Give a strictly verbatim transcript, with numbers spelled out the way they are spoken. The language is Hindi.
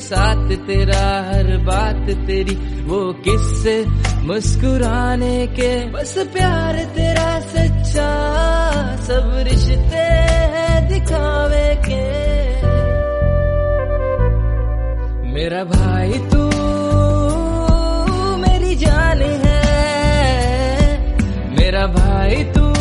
साथ तेरा, हर बात तेरी, वो किस्से मुस्कुराने के, बस प्यार तेरा सच्चा, सब रिश्ते हैं दिखावे के। मेरा भाई तू मेरी जान है, मेरा भाई तू